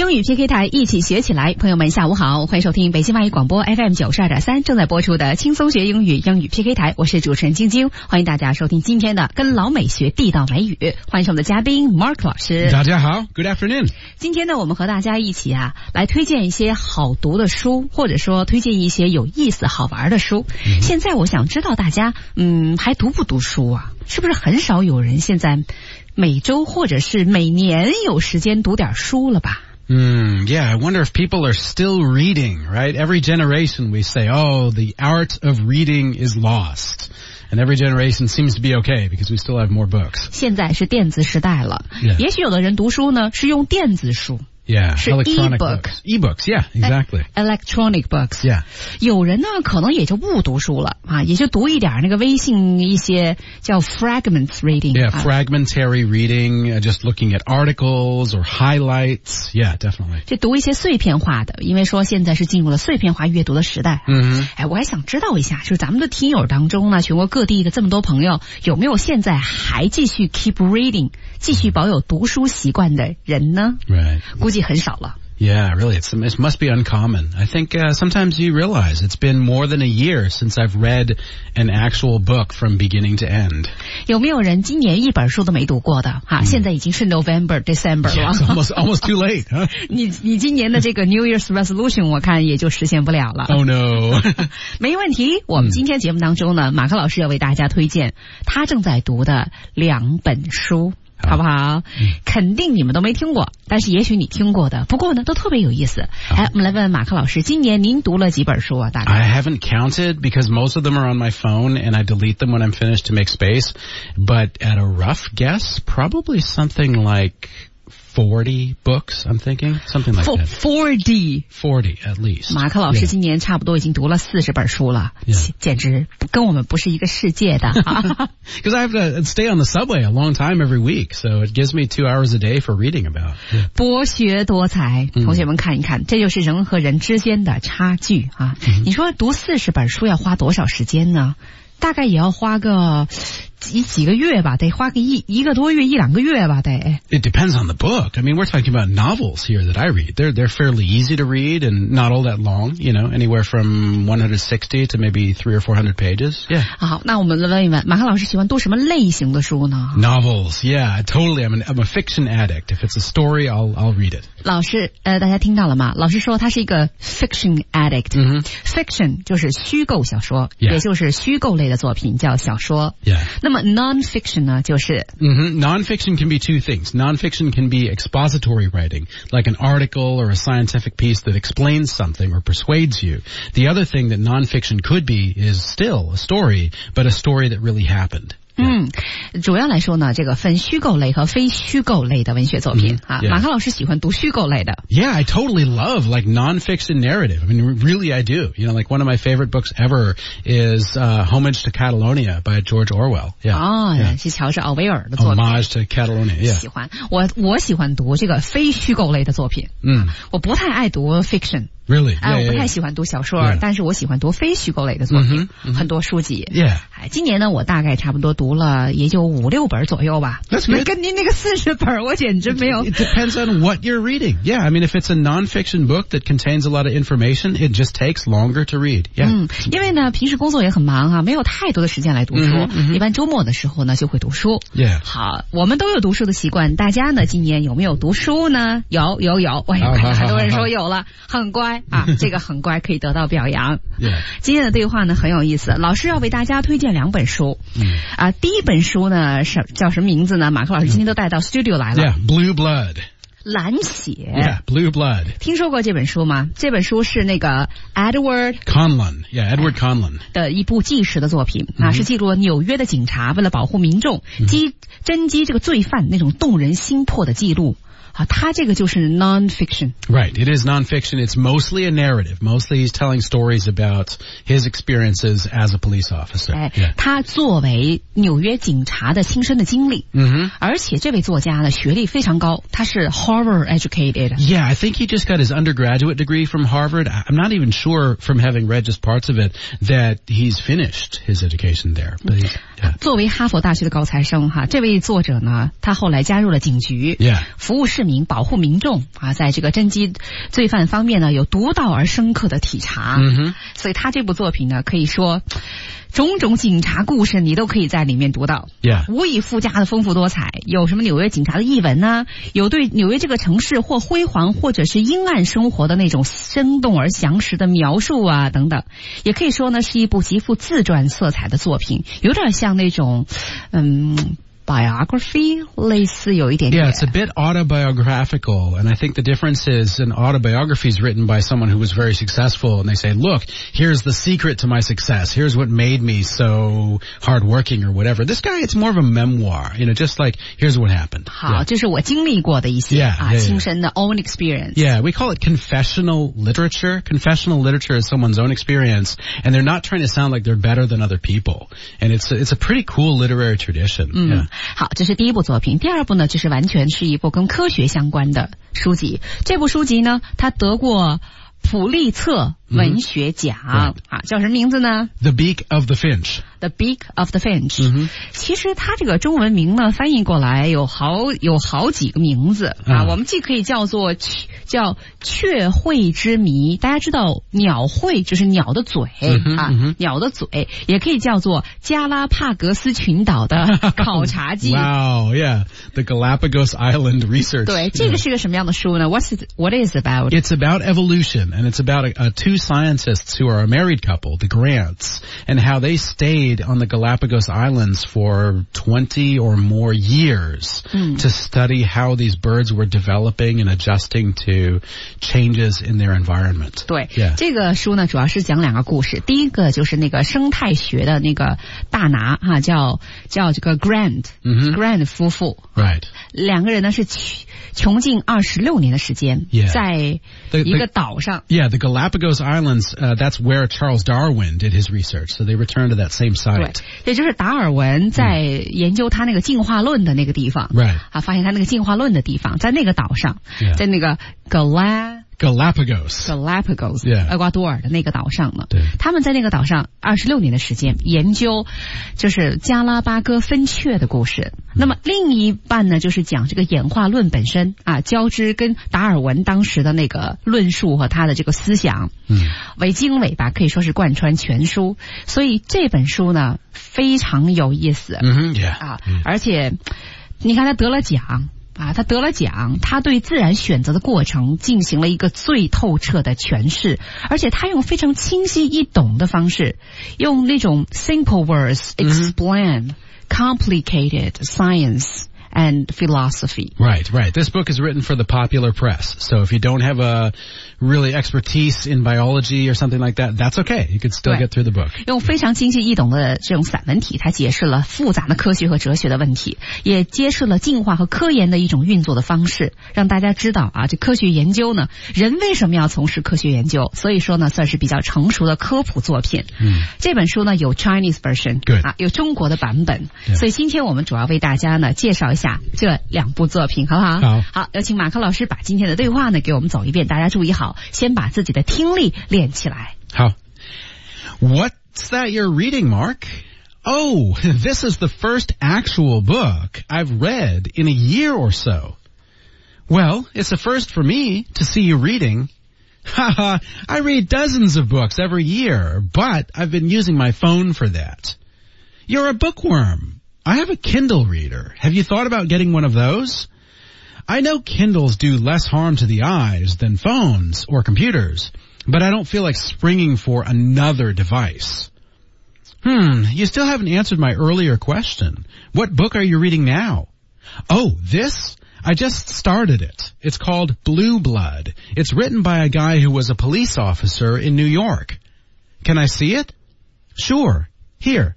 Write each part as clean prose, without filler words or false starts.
英语 PK 台一起学起来，朋友们下午好，欢迎收听北京外语广播 FM 92.3正在播出的轻松学英语PK 台，我是主持人晶晶，欢迎大家收听今天的跟老美学地道美语，欢迎我们的嘉宾 Mark 老师。 大家好 ，Good afternoon。 今天呢，我们和大家一起来推荐一些好读的书，或者说推荐一些有意思好玩的书。现在我想知道大家还读不读书啊？是不是很少有人现在每周或者是每年有时间读点书了吧 ？Yeah, I wonder if people are still reading, right? Every generation we say, oh, the art of reading is lost. And every generation seems to be okay because we still have more books. 现在是电子时代了，也许有的人读书呢是用电子书。 Yeah, 是 electronic e-books. E-books, yeah, exactly. Electronic books. Yeah. 有人呢可能也就不读书了啊，也就读一点那个微信一些叫 fragments reading. Yeah, fragmentary reading, just looking at articles or highlights. Yeah, definitely. 就读一些碎片化的，因为说现在是进入了碎片化阅读的时代。我还想知道一下，就是咱们的听友当中呢，全国各地的这么多朋友，有没有现在还继续 keep reading， 继续保有读书习惯的人呢？ Right. 估计很少了。 Yeah, really, it must be uncommon. I think sometimes you realize it's been more than a year since I've read an actual book from beginning to end. 有没有人今年一本书都没读过的？现在已经是 December 了。 Yeah, it's almost too late, huh? 你今年的这个 New Year's Resolution 我看也就实现不了了。 Oh no. 没问题，我们今天节目当中呢，马克老师要为大家推荐他正在读的2本书。好不好？肯定你们都没听过，但是也许你听过的，不过呢都特别有意思。我们来问问马克老师，今年您读了几本书啊？大概 I haven't counted because most of them are on my phone and I delete them when I'm finished to make space. But at a rough guess, probably something like 40 books, I'm thinking. Something like that. 40 at least. 马克老师今年差不多已经读了40本书了，简直跟我们不是一个世界的。 Because I have to stay on the subway a long time every week, so it gives me 2 hours a day for reading about. 博学多才，同学们看一看，这就是人和人之间的差距啊！你说读40本书要花多少时间呢？大概也要花个几个月吧，得花个一个多月1-2个月吧，得。 It depends on the book. I mean, we're talking about novels here that I read. They're fairly easy to read and not all that long, you know, anywhere from 160 to maybe 300 or 400 pages. Yeah. 好，那我们来问一问，马克老师喜欢读什么类型的书呢？ Novels, yeah, totally. I'm a fiction addict. If it's a story, I'll read it. 老师，大家听到了吗？老师说他是一个 fiction addict. Fiction 就是虚构小说，也就是虚构类的作品叫小说。 Yeah. 那么 non-fiction 呢，就是 Non-fiction can be two things. Non-fiction can be expository writing, like an article or a scientific piece that explains something or persuades you. The other thing that non-fiction could be is still a story, but a story that really happened. 主要来说呢，这个分虚构类和非虚构类的文学作品啊。马克老师喜欢读虚构类的。 Yeah, I totally love like non-fiction narrative. I mean, really I do. You know, like one of my favorite books ever is Homage to Catalonia by George Orwell. Yeah. 是乔治奥威尔的作品。 Homage to Catalonia. Yeah. 喜欢我喜欢读这个非虚构类的作品。我不太爱读 fiction。Really? 我不太喜欢读小说，但是我喜欢读非虚构类的作品，很多书籍。今年呢，我大概差不多读了也就5-6本左右吧。跟您那个40本，我简直没有。 It depends on what you're reading. Yeah, I mean, if it's a non-fiction book that contains a lot of information, it just takes longer to read. Yeah. 因为呢，平时工作也很忙啊，没有太多的时间来读书。一般周末的时候呢，就会读书。 Yeah. 好，我们都有读书的习惯，大家呢，今年有没有读书呢？有。我看很多人说有了，很乖。这个很乖，可以得到表扬。今天的对话呢很有意思，老师要为大家推荐2本书。第一本书呢叫什么名字呢？马克老师今天都带到 studio 来了。 Blue Blood。 蓝血。 Blue Blood。 听说过这本书吗？这本书是那个 Edward Conlon 的一部纪实的作品是记录了纽约的警察为了保护民众侦缉这个罪犯那种动人心魄的记录。他这个就是 non-fiction. Right, it is non-fiction. It's mostly a narrative. Mostly he's telling stories about his experiences as a police officer. 他作为纽约警察的亲身的经历。而且这位作家呢学历非常高，他是 Harvard educated. Yeah, I think he just got his undergraduate degree from Harvard. I'm not even sure from having read just parts of it that he's finished his education there. But 作为哈佛大学的高材生哈，这位作者呢，他后来加入了警局，服务市民，保护民众啊，在这个侦缉罪犯方面呢，有独到而深刻的体察。所以他这部作品呢，可以说种种警察故事你都可以在里面读到，无以复加的丰富多彩。有什么纽约警察的译文呢？有对纽约这个城市或辉煌或者是阴暗生活的那种生动而详实的描述啊，等等。也可以说呢，是一部极富自传色彩的作品，有点像那种biography 类似有一点点。 Yeah, it's a bit autobiographical, and I think the difference is an autobiography is written by someone who was very successful, and they say, look, here's the secret to my success, here's what made me so hardworking or whatever. This guy, it's more of a memoir, just like, here's what happened. 好，这是我经历过的一些亲身的 own experience. Yeah, we call it confessional literature. Confessional literature is someone's own experience, and they're not trying to sound like they're better than other people. And it's a pretty cool literary tradition. Yeah. 好，这是第一部作品。第二部呢，就是完全是一部跟科学相关的书籍。这部书籍呢，它得过普利策文学奖叫什么名字呢？ The Beak of the Finch。The Beak of the Finch。其实它这个中文名呢，翻译过来有好几个名字我们既可以叫雀喙之谜，大家知道鸟喙就是鸟的嘴鸟的嘴，也可以叫做加拉帕戈斯群岛的考察记。 Wow, yeah, the Galapagos Island research. 对，这个是个什么样的书呢？ What is about? It's about evolution, and it's about two scientists who are a married couple, the Grants, and how they stayed on the Galapagos Islands for 20 or more years to study how these birds were developing and adjusting to changes in their environment. 对，这个书呢主要是讲两个故事。第一个就是那个生态学的那个大拿叫这个 Grant 夫妇。 Right. 两个人呢是穷尽26年的时间，在一个岛上。 Yeah, the Galapagos Islands, that's where Charles Darwin did his research, so they returned to that same site. 对，也就是达尔文在研究他那个进化论的那个地方。 Right. 发现他那个进化论的地方，在那个岛上，在那个 Galapagos 厄瓜多尔的那个岛上呢，他们在那个岛上26年的时间研究就是加拉巴哥分雀的故事。那么另一半呢，就是讲这个演化论本身交织跟达尔文当时的那个论述和他的这个思想为经纬吧，可以说是贯穿全书。所以这本书呢非常有意思而且你看他得了奖他对自然选择的过程进行了一个最透彻的诠释，而且他用非常清晰易懂的方式，用那种 simple words explain complicated science and philosophy. Right. This book is written for the popular press. So if you don't have a really expertise in biology or something like that, that's okay. You could still get through the book. 用非常清晰易懂的这种散文体，它解释了复杂的科学和哲学的问题，也揭示了进化和科研的一种运作的方式，让大家知道这科学研究呢，人为什么要从事科学研究？所以说呢，算是比较成熟的科普作品。这本书呢有 Chinese version 有中国的版本。所以今天我们主要为大家呢介绍一下这两部作品，好不好？好，有请马克老师把今天的对话呢给我们走一遍，大家注意好，先把自己的听力练起来。 好。What's that you're reading, Mark? Oh, this is the first actual book I've read in a year or so. Well, it's a first for me to see you reading. Haha, I read dozens of books every year, but I've been using my phone for that. You're a bookworm. I have a Kindle reader. Have you thought about getting one of those? I know Kindles do less harm to the eyes than phones or computers, but I don't feel like springing for another device. You still haven't answered my earlier question. What book are you reading now? Oh, this? I just started it. It's called Blue Blood. It's written by a guy who was a police officer in New York. Can I see it? Sure. Here.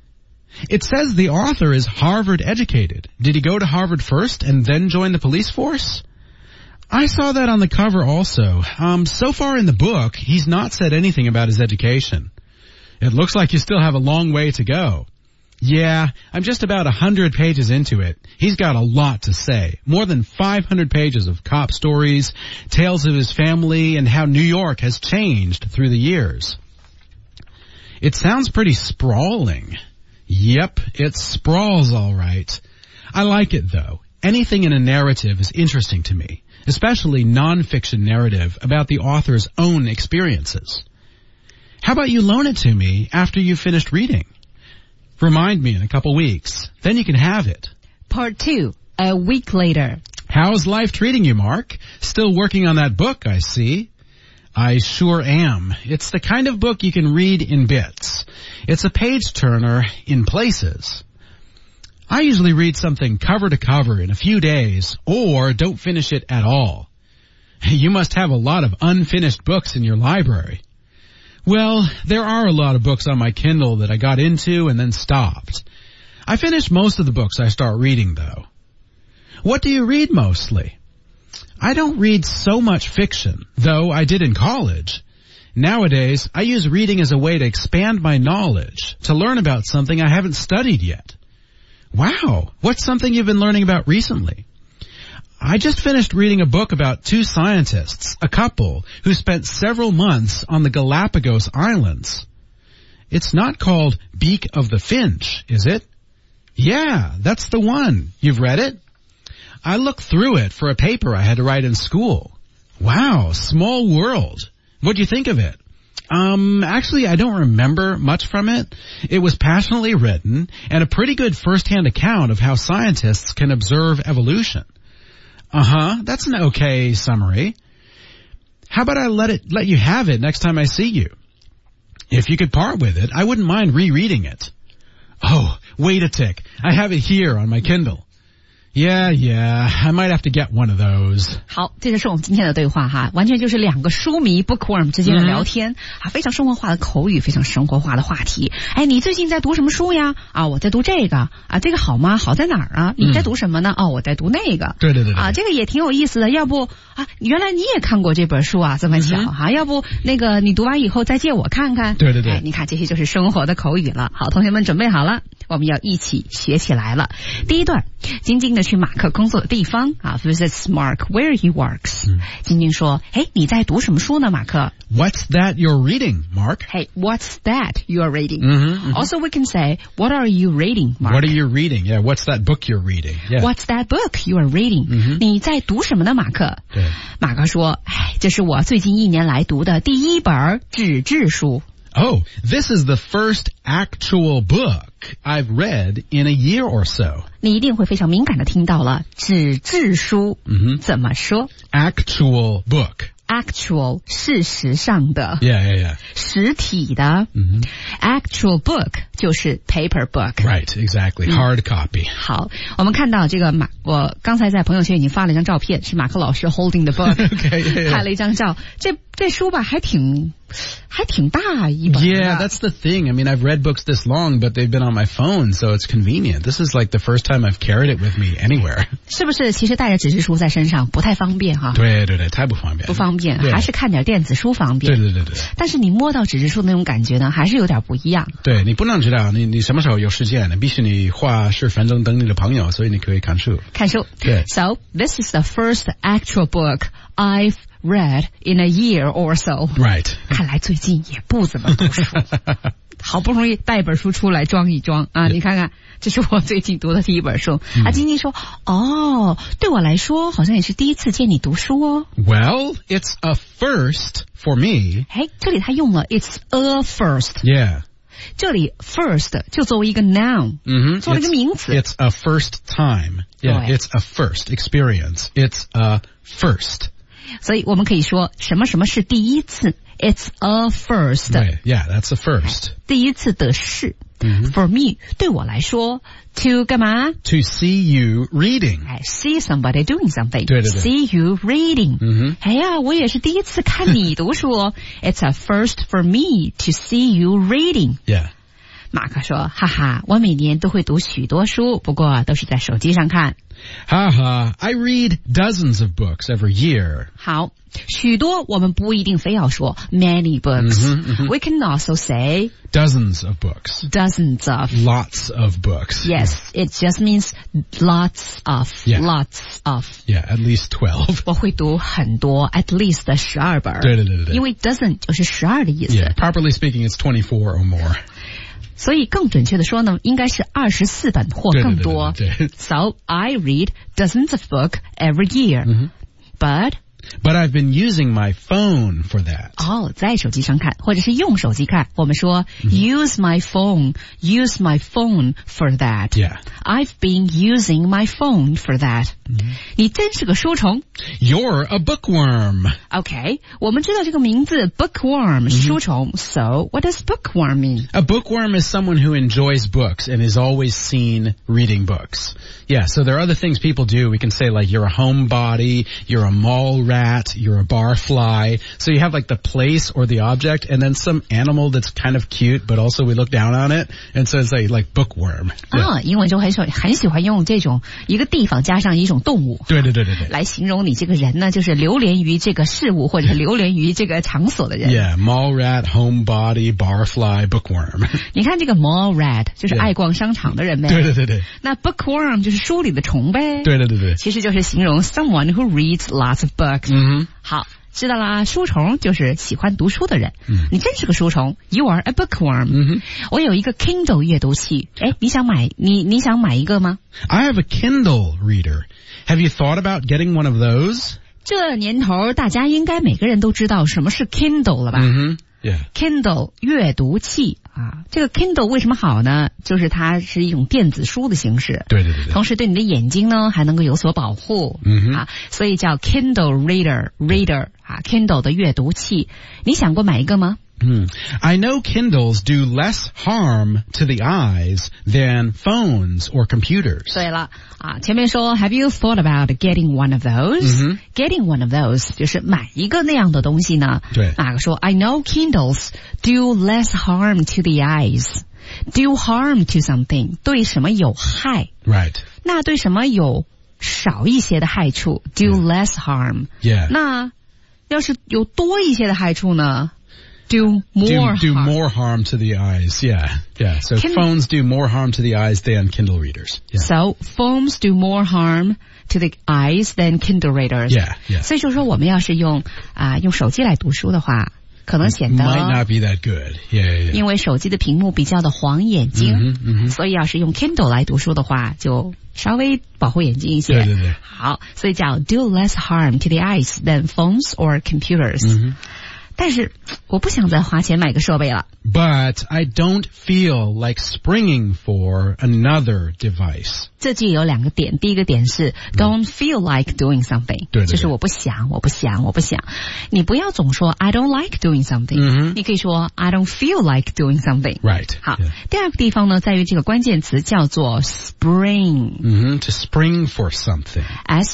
It says the author is Harvard educated. Did he go to Harvard first and then join the police force? I saw that on the cover also. So far in the book, he's not said anything about his education. It looks like you still have a long way to go. Yeah, I'm just about 100 pages into it. He's got a lot to say. More than 500 pages of cop stories, tales of his family, and how New York has changed through the years. It sounds pretty sprawling. Yep, it sprawls all right. I like it, though. Anything in a narrative is interesting to me, especially non-fiction narrative about the author's own experiences. How about you loan it to me after you've finished reading? Remind me in a couple weeks. Then you can have it. Part 2, a week later. How's life treating you, Mark? Still working on that book, I see. I sure am. It's the kind of book you can read in bits. It's a page-turner in places. I usually read something cover to cover in a few days, or don't finish it at all. You must have a lot of unfinished books in your library. Well, there are a lot of books on my Kindle that I got into and then stopped. I finish most of the books I start reading, though. What do you read mostly? I don't read so much fiction, though I did in college. Nowadays, I use reading as a way to expand my knowledge, to learn about something I haven't studied yet. Wow, what's something you've been learning about recently? I just finished reading a book about 2 scientists, a couple, who spent several months on the Galapagos Islands. It's not called Beak of the Finch, is it? Yeah, that's the one. You've read it? I looked through it for a paper I had to write in school. Wow, small world. What do you think of it? Actually, I don't remember much from it. It was passionately written and a pretty good first-hand account of how scientists can observe evolution. That's an okay summary. How about I let you have it next time I see you? If you could part with it, I wouldn't mind rereading it. Oh, wait a tick. I have it here on my Kindle. Yeah, I might have to get one of those. 好，这就是我们今天的对话哈，完全就是两个书迷 bookworm 之间的聊天啊，非常生活化的口语，非常生活化的话题。哎，你最近在读什么书呀？啊，我在读这个啊，这个好吗？好在哪儿啊？你在读什么呢？哦，我在读那个。 对。 啊，这个也挺有意思的。要不啊，原来你也看过这本书啊？这么巧哈？要不那个你读完以后再借我看看？ 对。 哎，你看这些就是生活的口语了。好，同学们准备好了，我们要一起学起来了。第一段，晶晶的去马克工作的地方啊 visits Mark where he works。晶晶说，哎，你在读什么书呢，马克 ？What's that you're reading, Mark? Hey, what's that you're reading? Also, we can say, what are you reading, Mark? What are you reading? Yeah, what's that book you're reading? Yeah. What's that book you're reading? 你在读什么呢，马克？ 对。 马克说，哎，这是我最近1年来读的第一本纸质书。 Oh, this is the first actual book I've read in a year or so. 你一定会非常敏感的听到了纸质书怎么说 ？Actual book. Actual 事实上的 Yeah. 实体的Actual book 就是 paper book. Right, exactly. Hard copy. 好，我们看到这个我刚才在朋友圈已经发了一张照片，是马克老师 holding the book. Okay, 拍了一张照，这书吧还挺大一本。 Yeah, that's the thing. I mean, I've read books this long, but they've been on my phone, so it's convenient. This is like the first time I've carried it with me anywhere. 是不是其实带着纸质书在身上不太方便哈？ 对，太不方便。 不方便，还是看点电子书方便。 对。 但是你摸到纸质书那种感觉呢，还是有点不一样。 对，你不能知道你什么时候有时间，必须你画视频等你的朋友，所以你可以看书。 对。So this is the first actual book I've read in a year or so. Right. 看来最近也不怎么读书。好不容易带本书出来装一装啊！你看看，这是我最近读的第一本书。晶晶说：“哦，对我来说好像也是第一次见你读书哦。” Well, it's a first for me. 哎，这里他用了 "It's a first." Yeah. 这里 first 就作为一个 noun，做了一个名词。 It's a first time. Yeah, it's a first experience. It's a first. 所以我们可以说什么什么是第一次 ，It's a first. Yeah, that's a first. 第一次的事。For me， 对我来说 ，to 干嘛 ？To see you reading. 哎 ，see somebody doing something. 对。 See you reading. 哎呀，我也是第一次看你读书哦。It's a first for me to see you reading. Yeah. 马克说：“哈哈，我每年都会读许多书，不过都是在手机上看。” Haha, I read dozens of books every year. 好，许多我们不一定非要说 many books. We can also say dozens of books. Dozens of. Lots of books. Yes, it just means lots of. Yeah. Lots of. Yeah, at least 12. 我会读很多 at least 12本。 对。 因为 dozen 就是12的意思。 Yeah, properly speaking, it's 24 or more. 所以更准确的说呢，应该是24本或更多。 对。 So I read dozens of books every year. But I've been using my phone for that. 在手机上看，或者是用手机看，我们说 use my phone for that. Yeah. I've been using my phone for that. 你真是个书虫。 You're a bookworm. Okay, 我们知道这个名字 bookworm 是书虫。So what does bookworm mean? A bookworm is someone who enjoys books and is always seen reading books. Yeah, so there are other things people do. We can say like you're a homebody, you're a mall rat, you're a barfly. So you have like the place or the object and then some animal that's kind of cute, but also we look down on it. And so it's like bookworm. 英文中很喜欢用这种一个地方加上一种动物。 对。 来形容你这个人呢，就是流连于这个事物或者是流连于这个场所的人。 Yeah, mall rat, homebody, barfly, bookworm. 你看这个 mall rat 就是爱逛商场的人呗。 对。 那 bookworm 就是书里的虫呗。 对。 其实就是形容 someone who reads lots of books. 好，知道啦，书虫就是喜欢读书的人。你真是个书虫 ，You are a bookworm. 我有一个 Kindle 阅读器，你想买一个吗？ I have a Kindle reader. Have you thought about getting one of those? 这年头，大家应该每个人都知道什么是 Kindle 了吧 ？Yeah. Kindle 阅读器这个 Kindle 为什么好呢？就是它是一种电子书的形式。 对。 同时对你的眼睛呢还能够有所保护。所以叫 Kindle reader Kindle 的阅读器。你想过买一个吗 ？I know Kindles do less harm to the eyes than phones or computers. 对了前面说 Have you thought about getting one of those? Getting one of those 就是买一个那样的东西呢。 对。 说 I know Kindles do less harm to the eyes. Do harm to something 对什么有害 Right. 那对什么有少一些的害处 Do less harm. Yeah. 那要是有多一些的害处呢Do more harm to the eyes. Yeah. So phones do more harm to the eyes than Kindle readers. Yeah. So phones do more harm to the eyes than Kindle readers. Yeah. 所以就说我们要是用手机来读书的话，可能显得 might not be that good. Yeah. 因为手机的屏幕比较的晃眼睛，所以要是用 Kindle 来读书的话，就稍微保护眼睛一些。 对。 好，所以叫 do less harm to the eyes than phones or computers. 但是我不想再花钱买个设备了。 But I don't feel like springing for another device. 这句有两个点，第一个点是 don't feel like doing something， 对， 就是我不想。你不要总说 I don't like doing something，你可以说 I don't feel like doing something。 Right。 好，第二个地方呢，在于这个关键词叫做 spring。 To spring for something。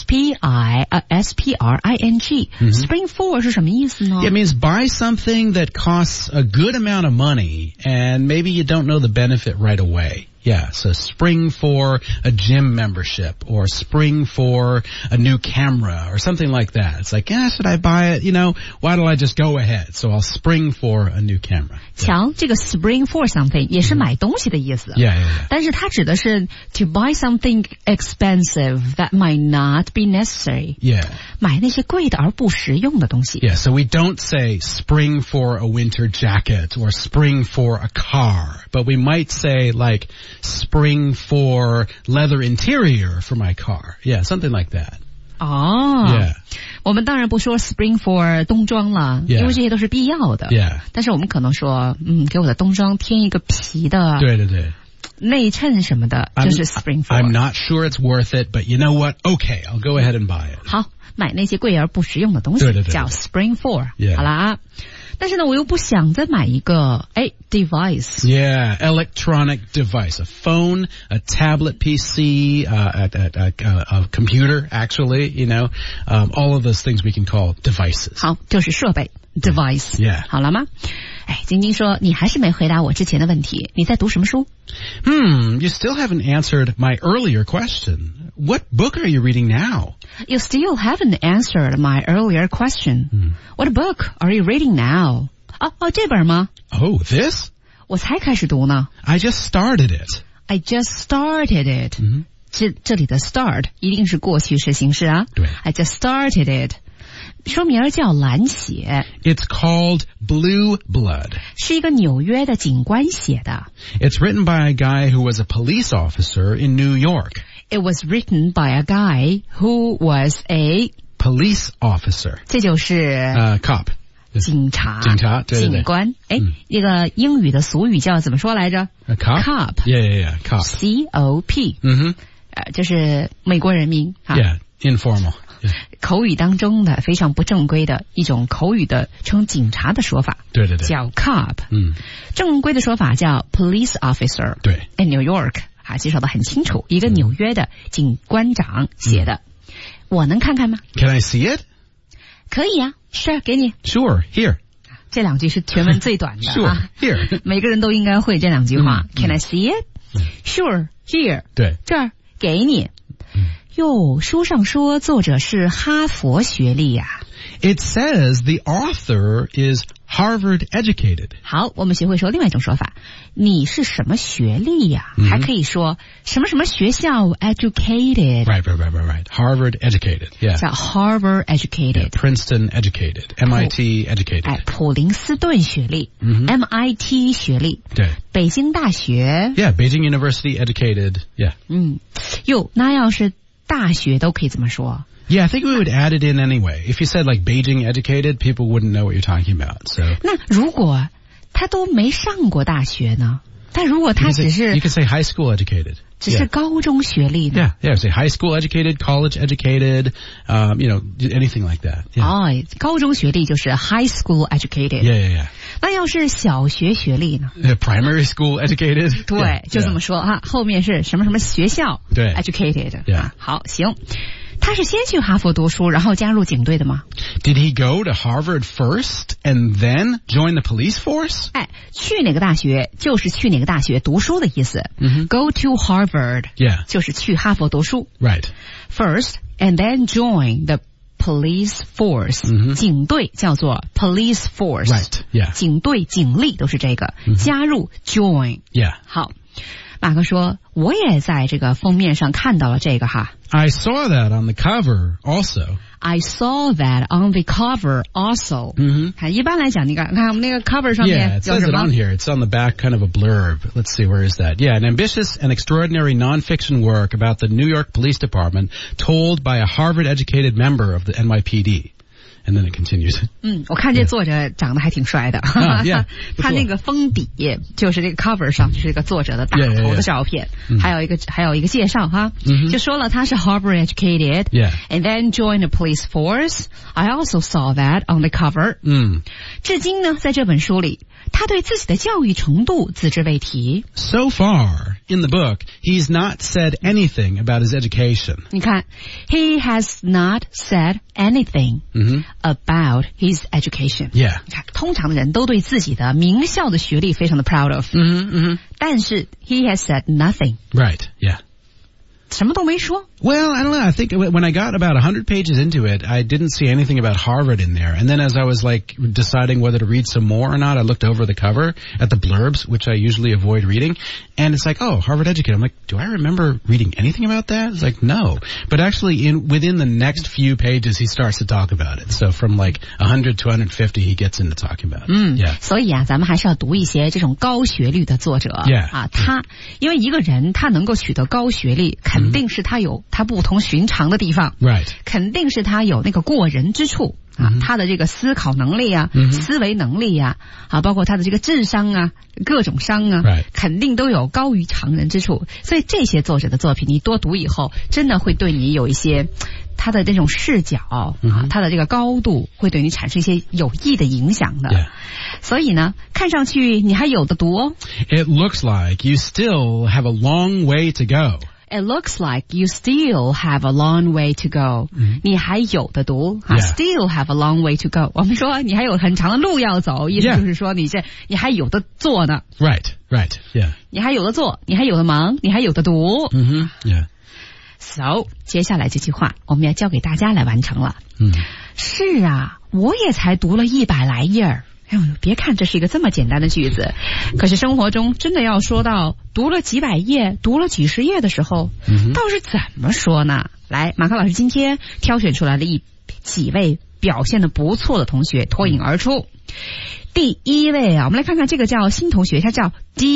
S-P-R-I-N-G。Spring for 是什么意思呢？ It means buy something that costs a good amount of money and maybe you don't know the benefit right away. Yeah, so spring for a gym membership or spring for a new camera or something like that. It's like, should I buy it? Why don't I just go ahead? So I'll spring for a new camera. 瞧，这个 spring for something 也是买东西的意思。 Yeah. 但是它指的是 to buy something expensive that might not be necessary. Yeah. 买那些贵的而不实用的东西。 Yeah, so we don't say spring for a winter jacket or spring for a car, but we might say like spring for leather interior for my car. Yeah, something like that. Yeah. 我们当然不说 spring for 冬装了，因为这些都是必要的。 Yeah. 但是我们可能说，给我的冬装添一个皮的。 对。 内衬什么的，就是 spring for。 I'm not sure it's worth it, but you know what? Okay, I'll go ahead and buy it. 好，买那些贵而不实用的东西， 对叫 spring for。 Yeah. 好啦。但是呢，我又不想再买一个device. Yeah, electronic device. A phone, a tablet PC, a computer, actually, all of those things we can call devices. 好，就是设备 device. Yeah. 好了吗？晶晶说你还是没回答我之前的问题，你在读什么书？ You still haven't answered my earlier question. What book are you reading now? You still haven't answered my earlier question. What book are you reading now? 这本吗？ Oh, this? 我才开始读呢。 I just started it. I just started it. 这里的 start 一定是过去式形式啊。 对。 I just started it. 书名叫蓝血。 It's called Blue Blood. 是一个纽约的警官写的。 It's written by a guy who was a police officer in New York. It was written by a guy who was a police officer. 这就是 cop. 警察， 对对对， 警官。哎，那个英语的俗语叫怎么说来着？cop. Yeah, cop. C-O-P. 就是美国人民啊。 Yeah, informal. 口语当中的非常不正规的一种口语的称警察的说法， 对对对， 叫 cop。正规的说法叫 police officer。 对 ，in New York 介绍的很清楚，一个纽约的警官长写的。我能看看吗 ？Can I see it？ 可以啊，是给你。 Sure, here. 这两句是全文最短的 Sure, here. 每个人都应该会这两句话。Can I see it? Sure, here. 对， 这儿给你。哟，书上说作者是哈佛学历呀。 It says the author is Harvard educated. 好，我们学会说另外一种说法，你是什么学历呀？还可以说什么什么学校 educated. Right. Harvard educated. Yeah. 叫 Harvard educated. Yeah, Princeton educated. MIT educated. 普林斯顿学历。MIT 学历。 对。 北京大学。 Yeah, Beijing University educated. Yeah. 哟，那要是大学都可以这么说。 Yeah, I think we would add it in anyway. If you said like Beijing educated, people wouldn't know what you're talking about. So 那如果他都没上过大学呢？但如果他只是 you could say high school educated. 只是高中学历呢 Yeah, say high school educated, college educated, anything like that. Yeah. 高中学历就是 high school educated. Yeah. 那要是小学学历呢 ？Primary school educated. 对，就这么说啊。后面是什么什么学校？ 对 ，educated. Yeah. 好，行。他是先去哈佛读书，然后加入警队的吗 ？Did he go to Harvard first and then join the police force? 去哪个大学就是去哪个大学读书的意思。Go to Harvard. Yeah. 就是去哈佛读书。 Right. First and then join the police force. 警队叫做 police force. Right. Yeah. 警队、警力都是这个。加入 join. Yeah. 好。马克说我也在这个封面上看到了这个哈。 I saw that on the cover also. I saw that on the cover also. 看一般来讲，你看我们那个 cover 上面 Yeah, it says it on here. It's on the back, kind of a blurb. Let's see, where is that? Yeah, an ambitious and extraordinary nonfiction work about the New York Police Department told by a Harvard-educated member of the NYPD. And then it continues. 我看这作者长得还挺帅的。 Yeah, 他那个封底就是这个 cover 上就是这个作者的大头的照片，还有一个介绍哈，就说了他是 Harvard educated, and then joined the police force. I also saw that on the cover. 至今呢，在这本书里，他对自己的教育程度只字未提。 So far in the book, he's not said anything about his education. 你看 ，he has not said anything about his education. Yeah. 你看，通常的人都对自己的名校的学历非常的 proud of. 但是 he has said nothing. Right. Yeah. 什么都没说。 Well, I don't know. I think when I got about 100 pages into it, I didn't see anything about Harvard in there. And then as I was like deciding whether to read some more or not, I looked over the cover at the blurbs, which I usually avoid reading. And it's like, oh, Harvard educated. I'm like, do I remember reading anything about that? It's like, no. But actually within the next few pages, he starts to talk about it. So from like 100 to 150, he gets into talking about it. Yeah. 所以咱们还是要读一些这种高学历的作者。 Yeah. 因为一个人他能够取得高学历，肯定是他有他不同寻常的地方。 Right. 肯定是他有那个过人之处。他的这个思考能力啊，思维能力啊，包括他的这个智商啊，各种商啊，肯定都有高于常人之处。所以这些作者的作品，你多读以后，真的会对你有一些他的这种视角他的这个高度会对你产生一些有益的影响的。所以呢，看上去你还有的读哦。 It looks like you still have a long way to go. It looks like you still have a long way to go. 你还有的读still have a long way to go. 我们说你还有很长的路要走，意思就是说你还有的做呢。 Right, yeah. 你还有的做，你还有的忙，你还有的读。 Yeah. So 接下来这句话我们要交给大家来完成了。是啊，我也才读了100来页。别看这是一个这么简单的句子，可是生活中真的要说到读了几百页、读了几十页的时候，倒是怎么说呢？来，马克老师今天挑选出来了几位表现得不错的同学脱颖而出。第一位啊，我们来看看这个叫新同学，他叫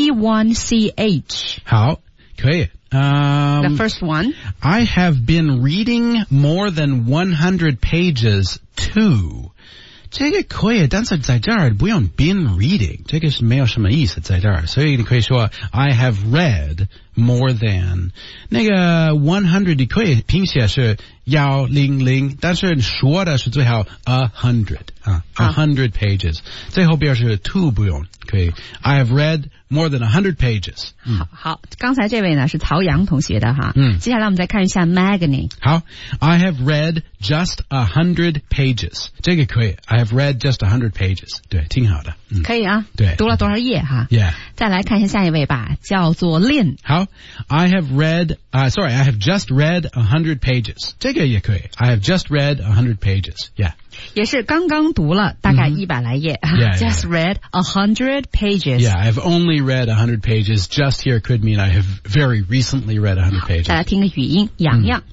D1CH。 好，可以。 The first one. I have been reading more than 100 pages too. 这个可以，但是在这儿不用 been reading， 这个是没有什么意思在这儿，所以你可以说 I have read more than 那个100，你可以拼写是100，但是说的是最好 100 100 pages， 最后边是 to 不用，可以 I have read more than 100 pages。 好，刚才这位呢是曹阳同学的哈。接下来我们再看一下 Maggie。 好 I have read just 100 pages， 这个可以 I have read just 100 pages， 对，挺好的。 可以啊， 对， 读了多少页哈。 Yeah。 再来看一下下一位吧，叫做 Lin。 好 I have I have just read 100 pages， 这个也可以 I have just read 100 pages。 Yeah， 也是刚刚读了大概100来页。Just read 100 pages。 Yeah, I've only read 100 pages. Just here could mean I have very recently read 100 pages. 再来听个语音，洋洋。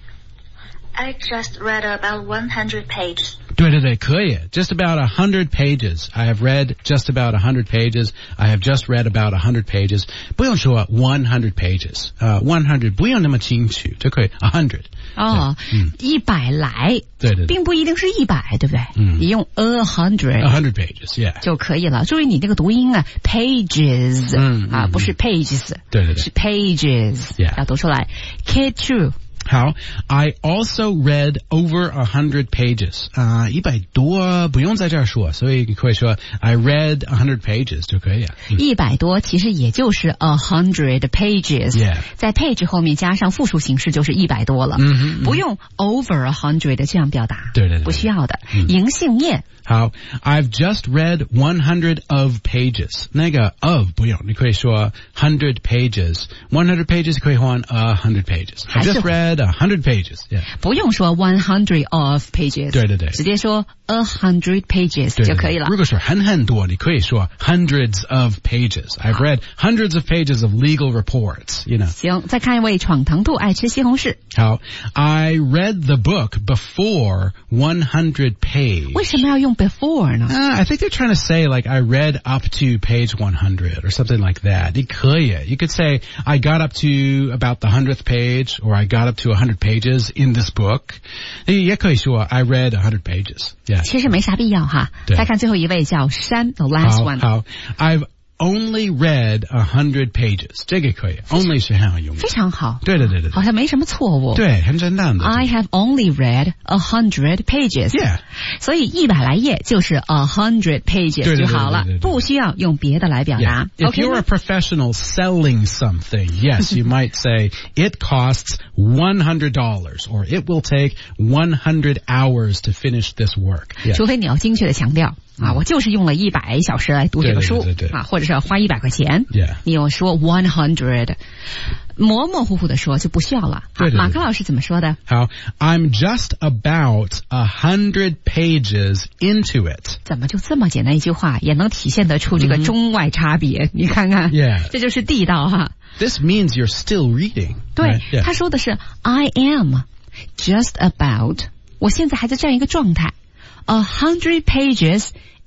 I just read about 100 pages. 对，可以 just about 100 pages. I have read just about 100 pages. I have just read about 100 pages. 不用说100 pages. 100不用那么清楚，就可以100。 哦，100来， 对， 并不一定是100，对不对？你用 100 pages， yeah， 就可以了。注意你那个读音啊 ，pages，不是 pages， 对， 是 pages， 要读出来。K true。 好 I also read over 100 pages. 100多不用在这儿说，所以你可以说 I read 100 pages 就可以了。 100多其实也就是100 pages， 在 page 后面加上复数形式就是100多了，不用 over 100这样表达， 对， 不需要的。银杏叶。 好 I've just read 100 of pages. 那个 of 不用，你可以说100 pages. 100 pages 可以换100 pages. I've just read 100 pages. Yeah. 不用说100 of pages. 对， 直接说100 pages 就可以了。 如果是很多，你可以说 hundreds of pages. I've read hundreds of pages of legal reports. You know. 行，再看一位闯堂兔爱吃西红柿。 好 I read the book before 100 page. 为什么要用before 呢？ I think they're trying to say like I read up to page 100 or something like that. 你可以 You could say I got up to about the 100th page or I got up to 100 pages in this book. 你也可以说 I read 100 pages. Yeah. 其实没啥必要哈。再看最后一位叫山 the last one. 好 I've only read 100 pages. 这个可以 only 是很好用的， 非常好。 对， 好像没什么错误。 对，很简单的。 I have only read 100 pages. Yeah. 所以100来页就是100 pages 就好了，不需要用别的来表达。 If you're a professional selling something, yes, you might say it costs $100 or it will take 100 hours to finish this work. 除非你要精确的强调我就是用了100小时来读这个书或者是要花100块钱。你有说100，模模糊糊的说就不需要了。马克老师怎么说的？ 好 I'm just about 100 pages into it. 怎么就这么简单一句话也能体现得出这个中外差别？你看看，这就是地道哈。 This means you're still reading. 对，他说的是 I am just about， 我现在还在这样一个状态。100 pages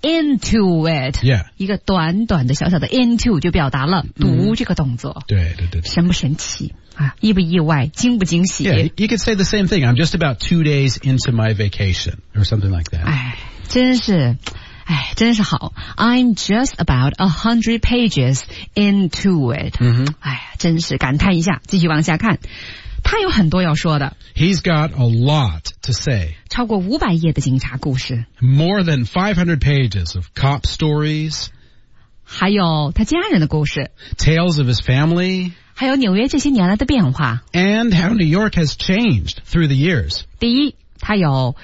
into it， 一个短短的小小的 into 就表达了读这个动作。对，神不神奇啊？意不意外？惊不惊喜？ Yeah, you could say the same thing. I'm just about 2 days into my vacation or something like that. 真是好。I'm just about 100 pages into it. 真是感叹一下。继续往下看。他有很多要说的。 He's got a lot to say. 超过500页的警察故事。 More than 500 pages of cop stories. 还有他家人的故事。 Tales of his family. 还有纽约这些年来的变化。 And how New York has changed through the years. 第一，他有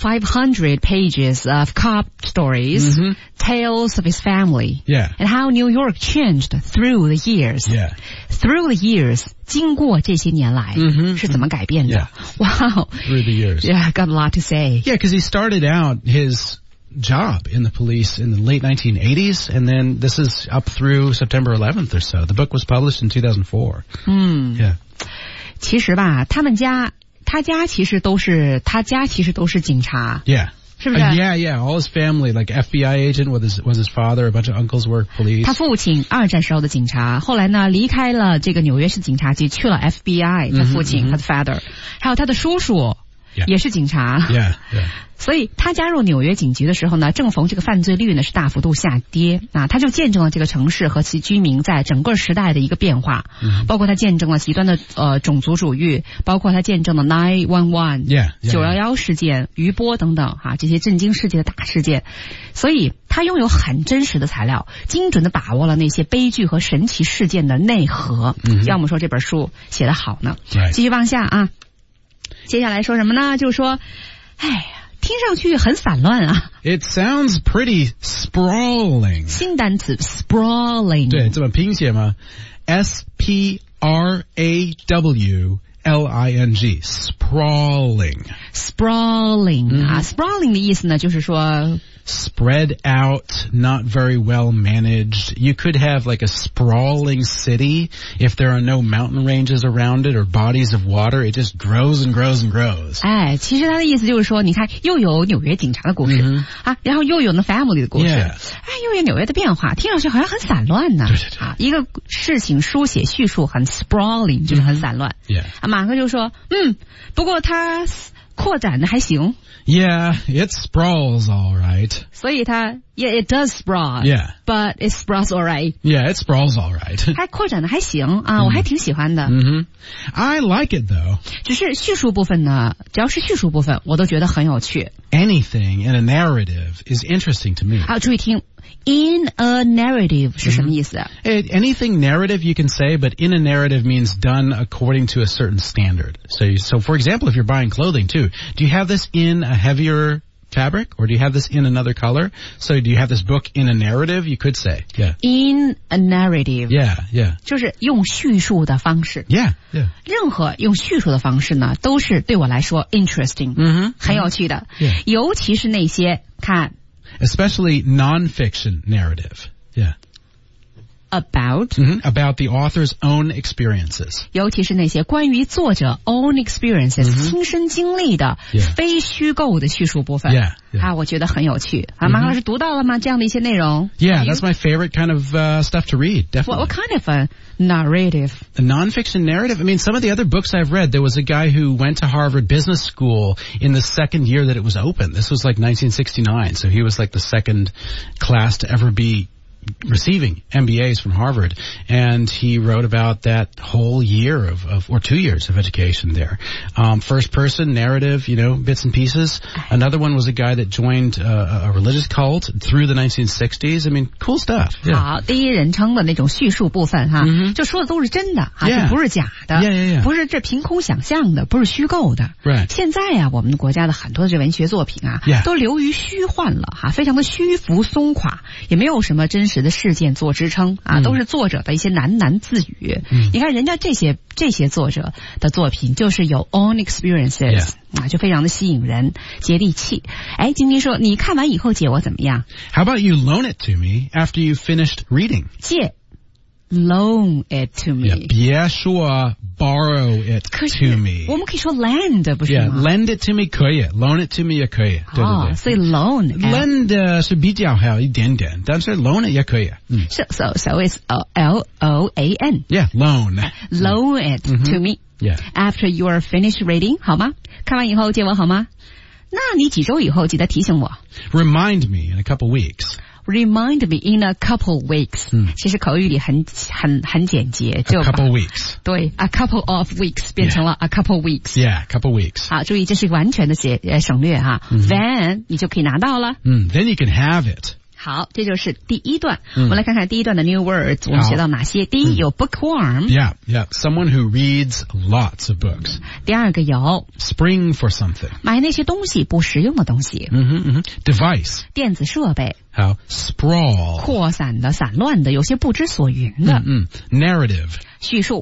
500 pages of cop stories, tales of his family, and how New York changed through the years. Through the years, 经过这些年来是怎么改变的？ Wow. Through the years. Yeah, got a lot to say. Yeah, because he started out his job in the police in the late 1980s, and then this is up through September 11th or so. The book was published in 2004. Yeah. 其实吧，他家其实都是警察。 Yeah. 是不是 Yeah. All his family, like FBI agent was his father. A bunch of uncles worked police. 他父亲二战时候的警察，后来呢离开了这个纽约市警察局，去了 FBI。他父亲，他的 father， 还有他的叔叔。也是警察 yeah. 所以他加入纽约警局的时候呢，正逢这个犯罪率呢是大幅度下跌啊，他就见证了这个城市和其居民在整个时代的一个变化，包括他见证了极端的种族主义，包括他见证了911 911事件、余波等等这些震惊世界的大事件，所以他拥有很真实的材料，精准的把握了那些悲剧和神奇事件的内核，要么说这本书写得好呢。继续往下啊。接下来说什么呢？就是说，听上去很散乱啊。 It sounds pretty sprawling. 新单词 sprawling。 对，这么拼写吗 ？SPRAWLING. Sprawling. Sprawling 的意思呢，就是说。 Spread out, not very well managed. You could have like a sprawling city if there are no mountain ranges around it or bodies of water. It just grows and grows and grows. 其实他的意思就是说，你看又有纽约警察的故事然后又有那 family 的故事，又有纽约的变化，听上去好像很散乱呢。 对一个事情书写叙述很 sprawling， 就是很散乱。马克就说，不过他扩展的还行。 Yeah, it sprawls all right. 所以它 it does sprawl. Yeah. But it sprawls all right. Yeah, it sprawls all right. 还扩展的还行我还挺喜欢的。 I like it though. 只是叙述部分呢，只要是叙述部分，我都觉得很有趣。 Anything in a narrative is interesting to me. 好，注意听。In a narrative 是什么意思 ？Anything narrative you can say, but in a narrative means done according to a certain standard. So for example, if you're buying clothing too, do you have this in a heavier fabric or do you have this in another color? So do you have this book in a narrative? You could say. Yeah. In a narrative. Yeah. 就是用叙述的方式。 Yeah. 任何用叙述的方式呢，都是对我来说 interesting，很有趣的。尤其是那些看。 Especially non-fiction narrative. Yeah. About the author's own experiences. 尤其是那些关于作者 own experiences 亲身经历的非虚构的叙述部分。我觉得很有趣。马老师读到了吗？这样的一些内容。 Yeah, that's my favorite kind of stuff to read. Definitely. What kind of a narrative? A non-fiction narrative? I mean, some of the other books I've read, there was a guy who went to Harvard Business School in the second year that it was open. This was like 1969, so he was like the second class to ever be receiving MBAs from Harvard, and he wrote about that whole year of or 2 years of education there. First person narrative, bits and pieces. Another one was a guy that joined a religious cult through the 1960s. I mean, cool stuff. 好，第一人称的那种叙述部分就说的都是真的这不是假的，不是这凭空想象的，不是虚构的。现在我们国家的很多这文学作品都流于虚幻了非常的虚浮松垮，也没有什么真实的事件做支撑都是作者的一些喃喃自语。你看人家这些作者的作品就是有 own experiences 就非常的吸引人，接地气。晶晶说你看完以后借我怎么样？ How about you loan it to me after you finished reading? 借 loan it to me. 别说 borrow it to me. 我们可以说 lend 不是吗？ lend it to me 可以， loan it to me 也可以。对。 所以 loan lend 是比较好一点点，但是 loan it 也可以。 So it's LOAN. Yeah, loan. Loan it to me. Yeah. After you are finished reading, 好吗？看完以后借我好吗？那你几周以后记得提醒我。 Remind me in a couple weeks.Remind me in a couple weeks. 其实口语里很简洁，就 a couple weeks. 对 ，a couple of weeks 变成了 a couple weeks. Yeah, couple weeks. 好，注意这是完全的省略Then 你就可以拿到了。 Then you can have it. 好，这就是第一段。我们来看看第一段的 new words， 我们学到哪些？第一有 bookworm。 Yeah, someone who reads lots of books. 第二个有 spring for something， 买那些东西不实用的东西。 Device， 电子设备。 好 sprawl， 扩散的、散乱的，有些不知所云的。 Narrative， 叙述。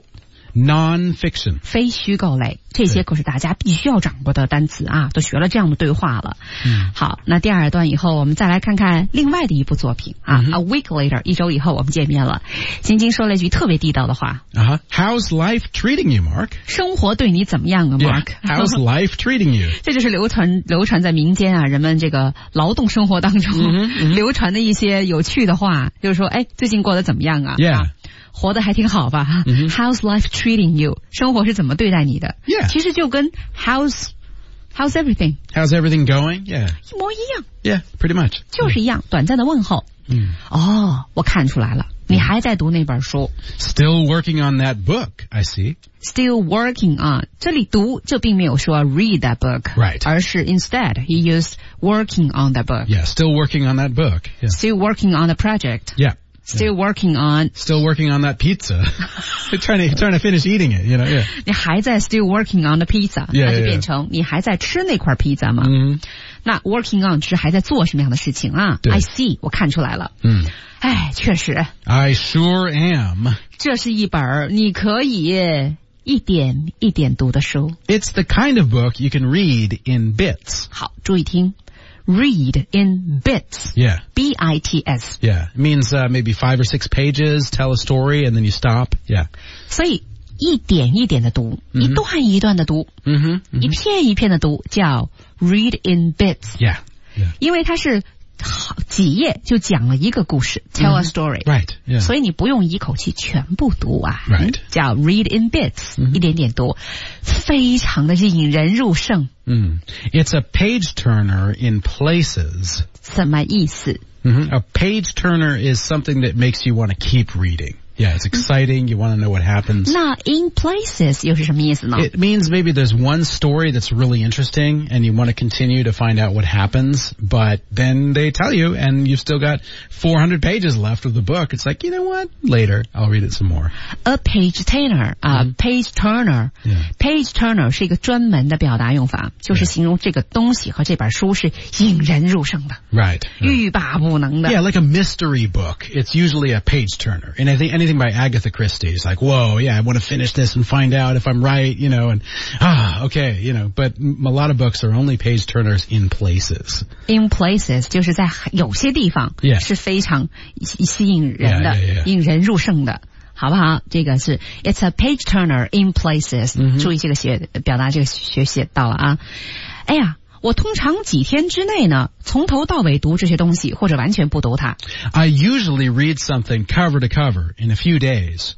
Non-fiction. 非虚构类，这些可是大家必须要掌握的单词啊，都学了这样的对话了。好，那第二段以后我们再来看看另外的一部作品啊。A week later， 1周以后我们见面了。晶晶说了一句特别地道的话。 How's life treating you, Mark? 生活对你怎么样啊 ，Mark？ How's life treating you? 这就是流传在民间啊，人们这个劳动生活当中流传的一些有趣的话，就是说，哎，最近过得怎么样啊？ Yeah. 活得还挺好吧？How's life treating you？ 生活是怎么对待你的？ Yeah. 其实就跟 How's everything？ How's everything going? Yeah. 一模一样。 Yeah, pretty much. 就是一样，短暂的问候。哦，我看出来了，你还在读那本书。 Still working on that book, I see. Still working on， 这里读就并没有说 read that book， right， 而是 instead he used working on that book. Yeah, still working on that book. Yeah. Still working on the project. Yeah. Still working on. Still working on that pizza. trying to finish eating it, you know. Yeah. 你还在 still working on the pizza， 那就变成你还在吃那块披萨吗？那 working on 是还在做什么样的事情啊 ？I see， 我看出来了。哎，确实。 I sure am. 这是一本你可以一点一点读的书。 It's the kind of book you can read in bits. 好，注意听。Read in bits. Yeah. B-I-T-S. Yeah. It means maybe 5 or 6 pages, tell a story, and then you stop. Yeah. 所以一点一点的读，一段一段的读，一片一片的读，叫 read in bits. Yeah. Yeah. 因为它是几页就讲了一个故事 ，tell a story. Right. Yeah. 所以你不用一口气全部读啊。 Right. 叫 read in bits，一点点读，非常的引人入胜。 It's a page turner in places. 什么意思 ？A page turner is something that makes you want to keep reading. Yeah, it's exciting. You want to know what happens. 那 in places 又是什么意思呢？ It means maybe there's one story that's really interesting and you want to continue to find out what happens, but then they tell you and you've still got 400 pages left of the book. It's like, you know what? Later, I'll read it some more. A page turner, page turner. Yeah. Page turner 是一个专门的表达用法，就是形容这个东西和这本书是引人入胜的。 Right. 欲罢不能的。 Yeah, like a mystery book. It's usually a page turner. And I think anything by Agatha Christie is like, whoa, yeah, I want to finish this and find out if I'm right, you know, and okay, you know, but a lot of books are only page turners in places. In places 就是在有些地方是非常吸引人的，引人入胜的。好不好？这个是 It's a page turner in places。注意这个表达这个学习到了啊。哎呀，我通常几天之内呢，从头到尾读这些东西，或者完全不读它。 I usually read something cover to cover in a few days.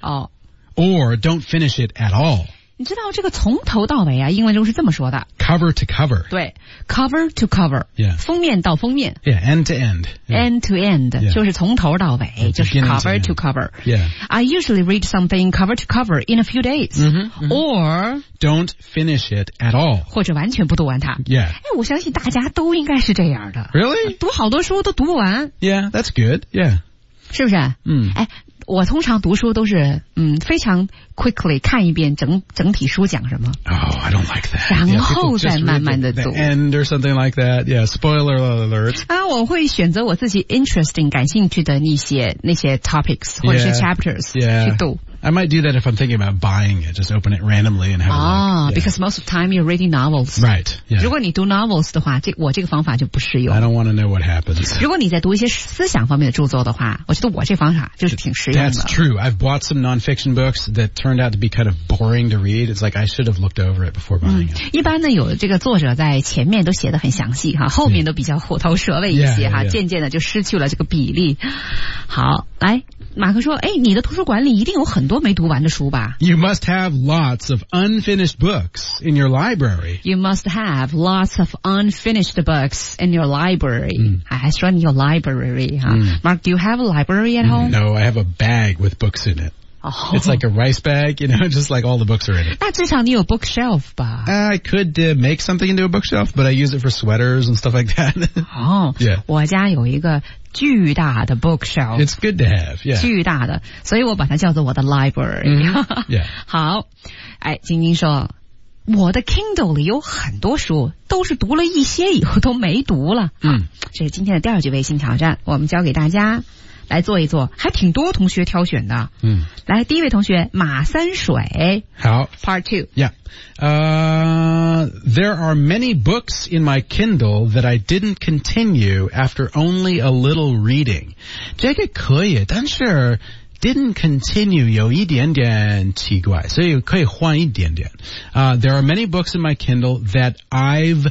Or don't finish it at all. 你知道这个从头到尾啊，英文中是这么说的 ：cover to cover。 对 ，cover to cover， 封面到封面 ，end to end，end to end， 就是从头到尾，就是 cover to cover。I usually read something cover to cover in a few days， or don't finish it at all， 或者完全不读完它。 哎， 我相信大家都应该是这样的。 Really？ 读好多书都读不完。 Yeah, that's good. Yeah， 是不是？哎。我通常读书都是非常 quickly 看一遍整体书讲什么。 Oh, I don't like that. 然后再慢慢的读。 End or something like that. Yeah, spoiler alert. 我会选择我自己 interesting 感兴趣的那些 topics 或者是 chapters 去读。 I might do that if I'm thinking about buying it. Just open it randomly and have a look. Because most of the time you're reading novels. Right. Yeah. 如果你读 novels 的话，我这个方法就不适用。 I don't want to know what happens. 如果你在读一些思想方面的著作的话，我觉得我这方法就是挺实用的。 That's true. I've bought some nonfiction books that turned out to be kind of boring to read. It's like I should have looked over it before buying it. 一般呢，有这个作者在前面都写得很详细哈，后面都比较虎头蛇尾一些哈，渐渐的就失去了这个比例。好，来。马克说：“哎，你的图书馆里一定有很多没读完的书吧 ？You must have lots of unfinished books in your library. You must have lots of unfinished books in your library. 还说你有 library 哈。Mark, do you have a library at home? No, I have a bag with books in it. It's like a rice bag, you know, just like all the books are in it. 那至少你有 bookshelf 吧 I could make something into a bookshelf, but I use it for sweaters and stuff like that. Yeah. 我家有一个巨大的 bookshelf. It's good to have, yeah. 巨大的，所以我把它叫做我的 library. Yeah. 好，哎，晶晶说，我的 Kindle 里有很多书，都是读了一些以后都没读了。这是今天的第二句微信挑战，我们教给大家。 来做一做，还挺多同学挑选的。来，第一位同学马三水。 好 ，Part 2。 Yeah. There are many books in my Kindle that I didn't continue after only a little reading. 这个可以，但是 didn't continue 有一点点奇怪，所以可以换一点点。There are many books in my Kindle that I've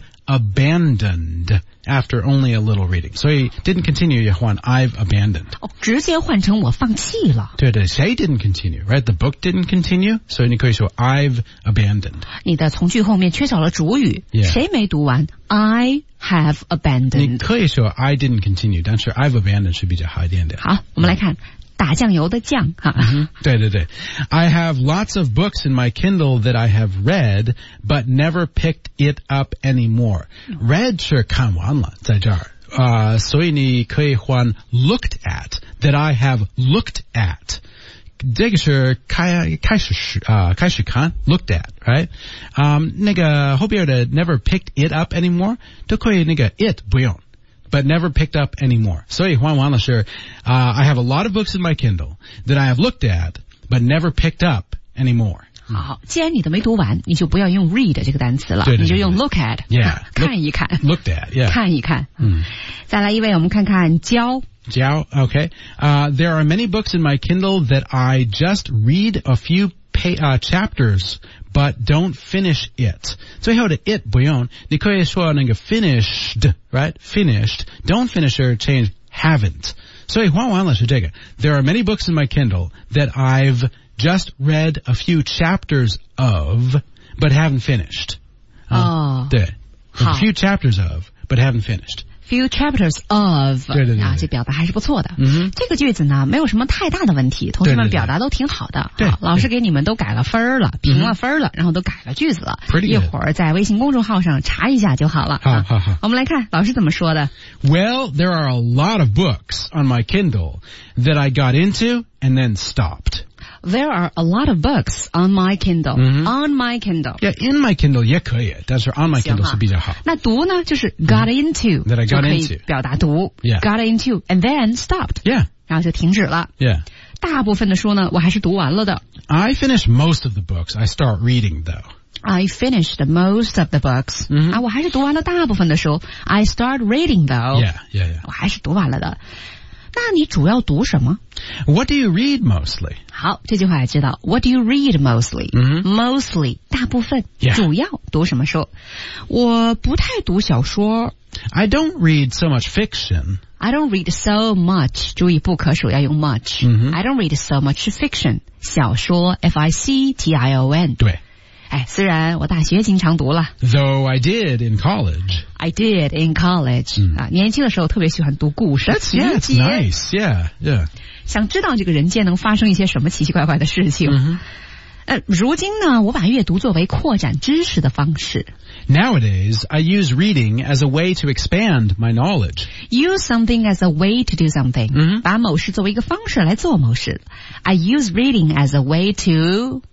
abandoned after only a little reading. 所以 didn't continue 也换 I've abandoned. 直接换成我放弃了。 对对，谁 didn't continue, right? The book didn't continue, 所以你可以说 I've abandoned. 你的从句后面缺少了主语， Yeah. 谁没读完 ？I have abandoned. 你可以说 I didn't continue, 但是 I've abandoned 是比较好一点点。 好，我们来看打酱油的酱哈。 对对对 I have lots of books in my Kindle that I have read, but never picked it up anymore. Read 是看完了，在这儿。所以你可以换 looked at, that I have looked at. 这个是开始看 looked at, right? 那个后边的 never picked it up anymore 都可以那个 it 不用。But never picked up anymore. 所以换完了是 I have a lot of books in my Kindle that I have looked at, but never picked up anymore. 好，既然你都没读完，你就不要用 read 这个单词了， 对对对你就用 look at， Yeah, 看一看 looked at, yeah. 看一看。再来一位，我们看看焦。 Jiao, okay. There are many books in my Kindle that I just read a few chapters, but don't finish it. 最后的 it 不用，你可以说那个 finished, right? Finished. Don't finish or change haven't. 所以换完了是这个。There are many books in my Kindle that I've just read a few chapters of, but haven't finished. 对。A few chapters of, but haven't finished. Few chapters of 对啊，这表达还是不错的。这个句子呢，没有什么太大的问题，同学们表达都挺好的。 对， 老师给你们都改了分了，评了分了，然后都改了句子了。一会儿在微信公众号上查一下就好了。 好。 我们来看老师怎么说的。 Well, there are a lot of books on my Kindle that I got into and then stopped. There are a lot of books on my Kindle. On my Kindle. Yeah, in my Kindle 也可以，但是 on my Kindle 是比较好。 那读呢，就是 got into. That I got into. 就可以表达读。 Yeah. Got into and then stopped. Yeah. 然后就停止了。 Yeah. 大部分的书呢，我还是读完了的。 I finished most of the books. I start reading though. I finished most of the books. 我还是读完了大部分的书。I start reading though. Yeah. 我还是读完了的。那你主要读什么？ What do you read mostly? 好，这句话也知道。What do you read mostly? Mostly 大部分， Yeah. 主要读什么书？我不太读小说。 I don't read so much fiction. I don't read so much. 注意不可数要用 much. I don't read so much fiction. 小说 F-I-C-T-I-O-N. 对。 虽然我大学经常读了。 Though I did in college. I did in college. 年轻的时候特别喜欢读故事。 That's nice. Yeah. 想知道这个人间能发生一些什么奇奇怪怪的事情。如今呢，我把阅读作为扩展知识的方式。 Nowadays, I use reading as a way to expand my knowledge. Use something as a way to do something. 把某事作为一个方式来做某事。I use reading as a way to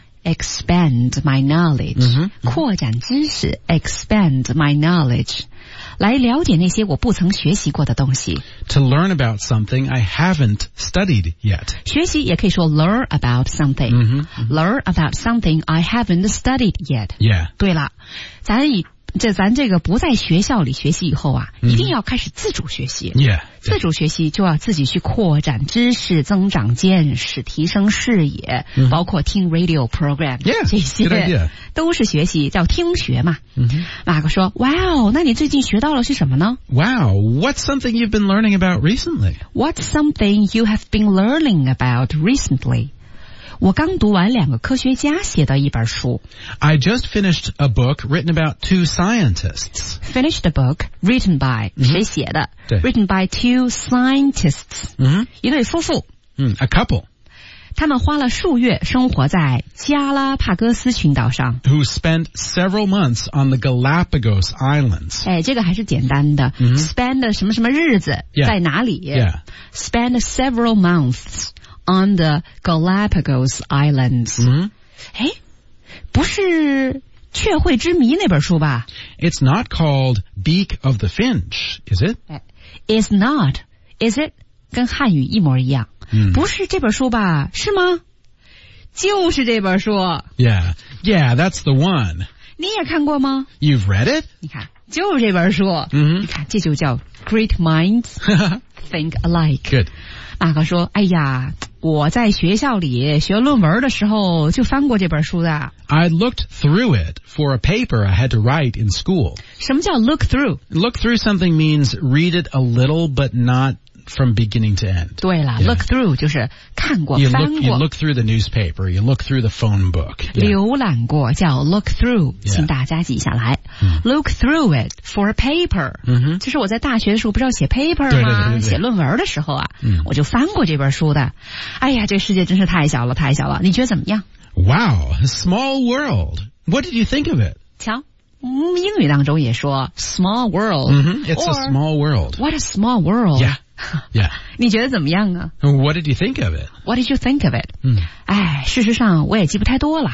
expand my knowledge. 扩展知识 expand my knowledge. 来了解那些我不曾学习过的东西。 To learn about something I haven't studied yet. 学习也可以说 learn about something. Learn about something I haven't studied yet. Yeah. 对了，咱这个不在学校里学习以后啊，一定要开始自主学习。 Yeah. 自主学习就要自己去扩展知识、增长见识、提升视野，包括听 radio program， 这些都是学习，叫听学嘛。马克说 ：“Wow， 那你最近学到了是什么呢 ？”Wow, what's something you've been learning about recently? What's something you have been learning about recently? 我刚读完2个科学家写的一本书。 I just finished a book written about 2 scientists. Finished a book written by 谁写的？ Written by 2 scientists. 一对夫妇。 A couple. 他们花了数月生活在加拉帕戈斯群岛上。 Who spent several months on the Galapagos Islands. 这个还是简单的。Spend 什么什么日子在哪里 Yeah. Spend several months on the Galapagos Islands. 不是雀会之谜那本书吧？ It's not called Beak of the Finch, is it? It's not. Is it? 跟汉语一模一样。不是这本书吧？是吗？就是这本书。 Yeah, that's the one. 你也看过吗？ You've read it? 你看，就是这本书。你看，这就叫 Great Minds Think Alike. Good. 马克说：“哎呀，我在学校里学论文的时候就翻过这本书的。” I looked through it for a paper I had to write in school. 什么叫 look through? Look through something means read it a little, but not from beginning to end. 对了 look through 就是看过 You 翻 look, 过 you look through the newspaper, you look through the phone book. Yeah. 浏览过叫 look through， 请大家记下来。Look through it for a paper， 就是我在大学的时候不是要写 paper 吗？ 对写论文的时候啊，我就翻过这本书的。哎呀，这个世界真是太小了，太小了。你觉得怎么样？ Wow, a small world. What did you think of it? 瞧，英语当中也说 small world， It's a small world. What a small world. Yeah. 你觉得怎么样啊？ What did you think of it? What did you think of it? 哎，事实上我也记不太多了。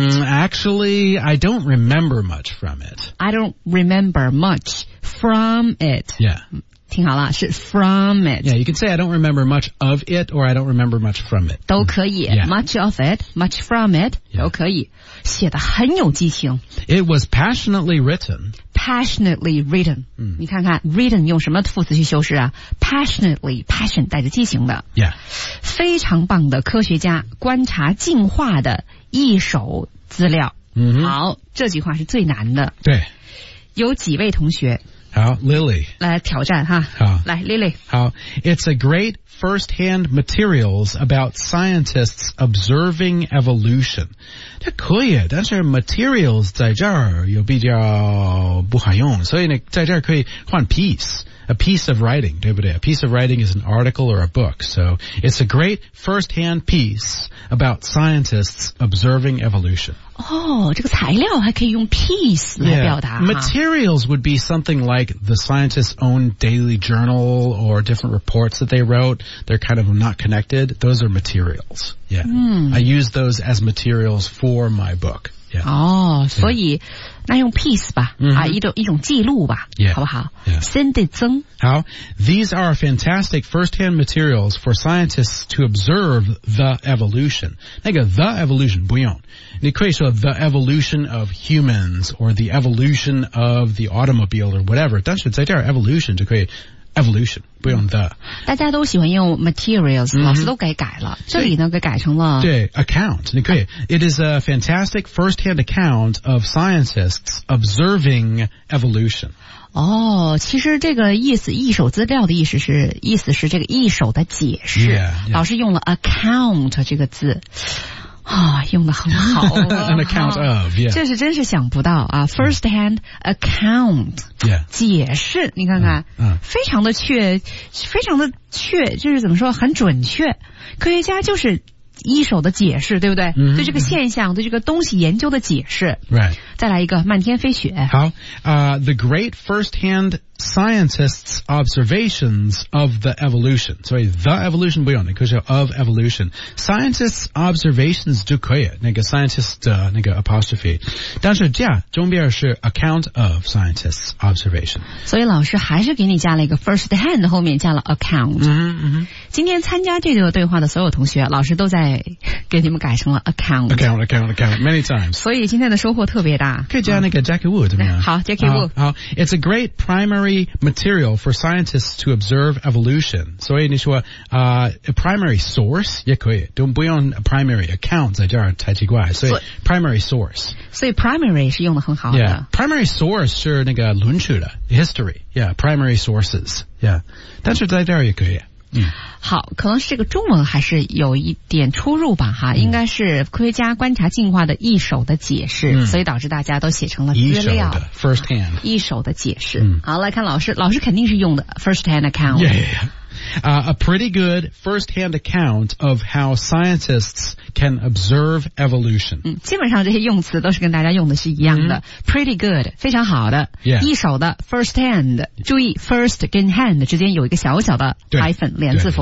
Actually, I don't remember much from it. I don't remember much from it. Yeah. 听好了，是 from it. Yeah, you can say I don't remember much of it or I don't remember much from it. 都可以 much of it, much from it 都可以。写得很有激情。 It was passionately written. Passionately written. 你看看 written 用什么副词去修饰啊？ Passionately, passion 带着激情的。 Yeah. 非常棒的科学家观察进化的一手资料。好，这句话是最难的。 对。 有几位同学好 Lily 来挑战哈。 好， 来 Lily 好 It's a great first-hand materials about scientists observing evolution. 这可以，但是 materials 在这儿有比较不好用，所以呢在这儿可以换 piece.A piece of writing, 对不对? A piece of writing is an article or a book. So it's a great first-hand piece about scientists observing evolution. 哦，这个材料还可以用 piece 来表达。 Materials would be something like the scientist's own daily journal or different reports that they wrote. They're kind of not connected. Those are materials. Yeah. I use those as materials for my book. Yeah. 哦，所以那用 piece 吧，一种记录吧，好不好？ Send it 增。 好 These are fantastic first-hand materials for scientists to observe the evolution. 那个 the evolution 不用，你可以说 the evolution of humans or the evolution of the automobile or whatever. 但是在这儿 evolution 就可以。Evolution 不用 the 大家都喜欢用 materials 老师都给改了这里呢给改成了对 account 你可以 It is a fantastic first-hand account of scientists observing evolution 哦其实这个意思一手资料的意思是这个一手的解释老师用了 account 这个字啊，用得很好 An account of, yeah. 这是真是想不到啊 ！First hand account, yeah. 解释，你看看，非常的确，就是怎么说，很准确。科学家就是一手的解释，对不对？对这个现象，对这个东西研究的解释。 Right. 再来一个漫天飞雪。 好，the great first-hand scientists' observations of the evolution. 所以 the evolution 不用，你可以说 of evolution. Scientists' observations 就可以，那个 scientist 的那个 apostrophe. 但是这样中间是 account of scientists' observation. 所以老师还是给你加了一个 first hand 后面加了 account. 今天参加这个对话的所有同学，老师都在给你们改成了 account. Account many times. 所以今天的收获特别大。 可以加那个 Jackie Wu 怎么样？ 好 Jackie Wu 好 It's a great primary material for scientists to observe evolution. 所以你说a primary source 也可以，都不用 primary account 在这儿才奇怪，所以 primary source. 所以 primary 是用的很好的。 Yeah, primary source 是那个论述的 history. Yeah, primary sources. Yeah, 但是在这儿也可以。 好，可能是这个中文还是有一点出入吧哈，应该是科学家观察进化的一手的解释，所以导致大家都写成了资料。 一手的 first hand， 一手的解释。好，来看老师肯定是用的 first hand account。 Yeah. A pretty good first-hand account of how scientists can observe evolution. 基本上这些用词都是跟大家用的是一样的。Pretty good， 非常好的。 Yeah. 一手的 first hand， 注意 first 跟 hand 之间有一个小小的 hyphen 连字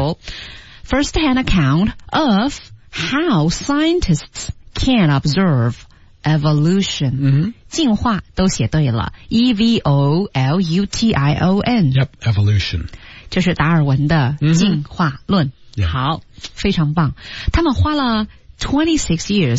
符。First-hand account of how scientists can observe evolution， 进化都写对了 ，evolution。 Yep, evolution. 这是达尔文的进化论。好，非常棒。他们花了26 years，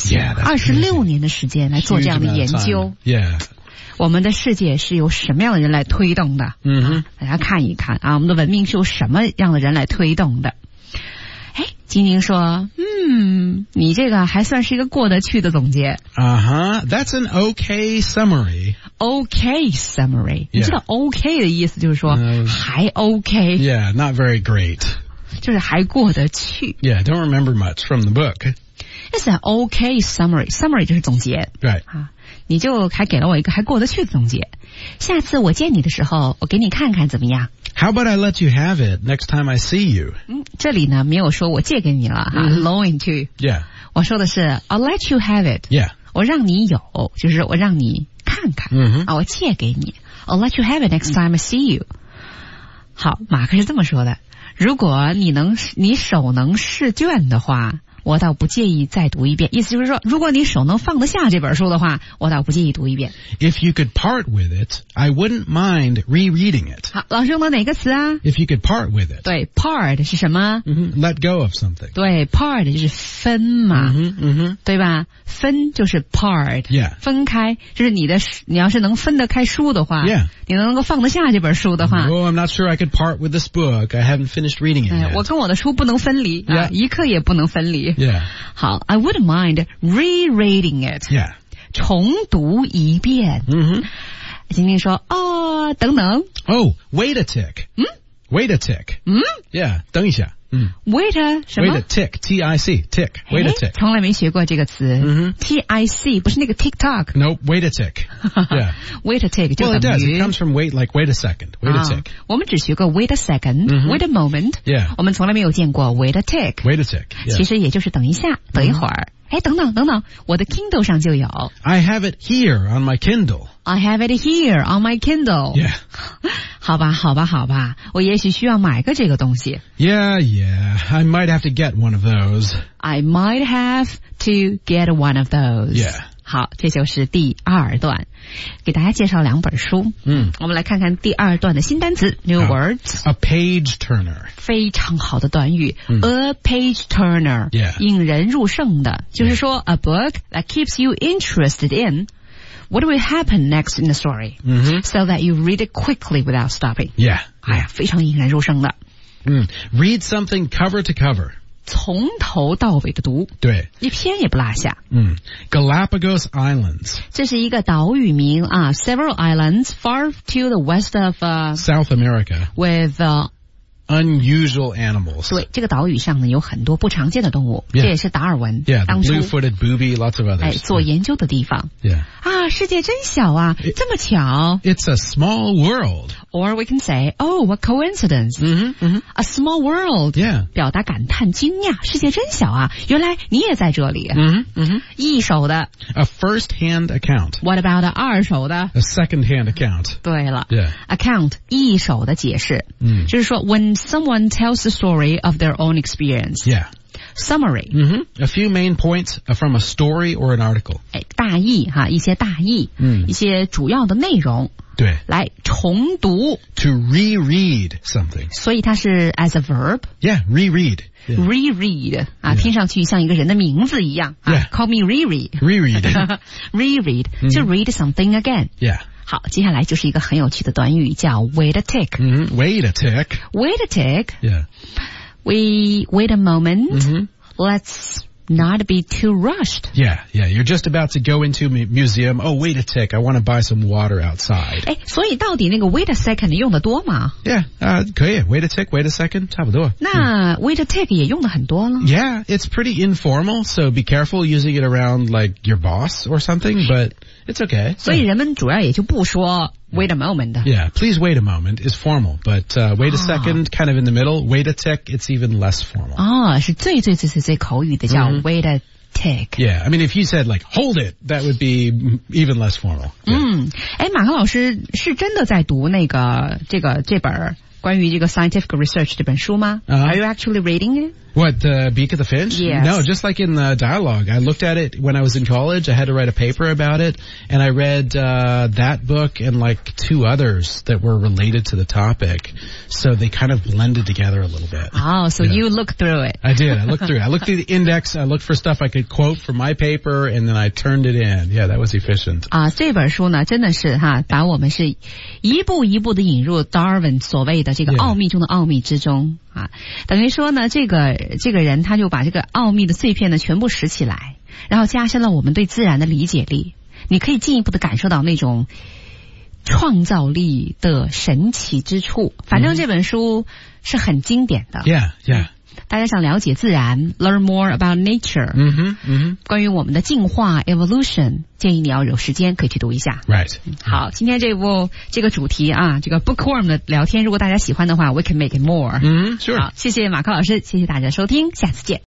26年的时间来做这样的研究。我们的世界是由什么样的人来推动的？大家看一看啊，我们的文明是由什么样的人来推动的？哎，金宁说，你这个还算是一个过得去的总结。 That's an okay summary. Okay summary. 你知道 okay 的意思就是说还 okay. Yeah, not very great. 就是还过得去。 Yeah, don't remember much from the book. It's an okay summary. Summary 就是总结。 Right. 啊，你就还给了我一个还过得去的总结。下次我见你的时候，我给你看看怎么样？ How about I let you have it next time I see you? 这里呢没有说我借给你了哈，loan to。 Yeah. 我说的是 I'll let you have it. Yeah. 我让你有，就是我让你看看。我借给你。I'll let you have it next time I see you. 好，马克是这么说的。如果你手能试卷的话，我倒不介意再读一遍。意思就是说，如果你手能放得下这本书的话，我倒不介意读一遍。 If you could part with it, I wouldn't mind rereading it. 好，老师用的哪个词啊？ If you could part with it. 对 ，part 是什么 ？Let go of something. 对 ，part 就是分嘛，对吧？分就是 part， Yeah. 分开，就是你要是能分得开书的话 Yeah. 你能够放得下这本书的话 Oh, I'm not sure I could part with this book. I haven't finished reading it yet. 我跟我的书不能分离 Yeah. 一刻也不能分离。 Yeah. 好 I wouldn't mind rereading it. Yeah. 重读一遍。晶晶说等等。 Oh, wait a tick. Wait a tick. Yeah, 等一下。 Wait a 什么 ？Wait a tick, T-I-C, tick. Wait a tick. 从来没学过这个词。T-I-C 不是那个 TikTok。 Nope, wait a tick. Yeah. Wait a tick 就 Well, it 等 does. 于 It comes from wait, like wait a second. Wait a tick. 我们只学过 wait a second, wait a moment. Yeah. 我们从来没有见过 wait a tick. Wait a tick. Yeah. 其实也就是等一下，等一会儿。哎，等等，我的 Kindle 上就有。 I have it here on my Kindle. I have it here on my Kindle. Yeah. 好吧，我也许需要买个这个东西。 Yeah. I might have to get one of those. I might have to get one of those. Yeah. 好，这就是第二段，给大家介绍两本书。我们来看看第二段的新单词 ，new words。 A page turner. 非常好的短语，a page turner， 引人入胜的，就是说 a book that keeps you interested in what will happen next in the story, so that you read it quickly without stopping. Yeah. 哎呀，非常引人入胜的。 Read something cover to cover. 从头到尾的读， 对， 一篇也不落下。 Galapagos Islands. 这是一个岛屿名啊 ，several islands far to the west of South America. with Unusual animals. 对，这个岛屿上呢有很多不常见的动物，这也是达尔文 Yeah, 当 the 初 blue-footed booby, lots of others. 做研究的地方。 Yeah. 啊，世界真小啊，这么巧。 It's a small world. Or we can say, oh, what coincidence. A small world. Yeah. 表达感叹惊讶，世界真小啊，原来你也在这里。一手的。 A first-hand account. What about 二手的？ A second-hand account. 对了。 Yeah. Account 一手的解释。就是说 when someone tells the story of their own experience. Yeah. Summary. A few main points from a story or an article. 大意哈，一些大意，一些主要的内容。 对， 来重读 to reread something， 所以它是 as a verb。 Yeah, reread. Yeah. Reread 啊，听上去像一个人的名字一样。 Yeah. Call me Reread. Reread. Reread to read something again. Yeah. 好，接下来就是一个很有趣的短语，叫 wait a tick. Wait a tick. Wait a tick. Yeah. We wait a moment. Let's not be too rushed. Yeah. You're just about to go into a museum. Oh, wait a tick. I want to buy some water outside. 哎，所以到底那个 wait a second 用的多吗？ Yeah, 可以。Wait a tick, wait a second, 差不多。 那 wait a tick 也用的很多了。 Yeah, it's pretty informal, so be careful using it around like your boss or something, but it's okay. 所以人们主要也就不说 wait a moment. Yeah, please wait a moment is formal, but wait a second, kind of in the middle. Wait a tick, it's even less formal. 是最口语的叫 wait a tick. Yeah, I mean, if you said like hold it, that would be even less formal. 哎，马克老师是真的在读这本关于这个 scientific research 这本书吗？Are you actually reading it? What, the Beak of the Finch? Yes. No, just like in the dialogue. I looked at it when I was in college. I had to write a paper about it, and I read that book and like 2 others that were related to the topic. So they kind of blended together a little bit. Oh, so you looked through it. I did. I looked through it. I looked through the index. I looked for stuff I could quote from my paper, and then I turned it in. Yeah, that was efficient. 这本书呢，真的是把我们是一步一步的引入 Darwin 所谓的这个奥秘中的奥秘之中等于说呢，这个人他就把这个奥秘的碎片呢全部拾起来，然后加深了我们对自然的理解力。你可以进一步的感受到那种创造力的神奇之处。反正这本书是很经典的。 Yeah. 大家想了解自然 ，learn more about nature， 关于我们的进化 evolution， 建议你要有时间可以去读一下。 Right。 好，今天这个主题这个 bookworm 的聊天，如果大家喜欢的话 ，we can make it more。 Sure。 好，谢谢马克老师，谢谢大家收听，下次见。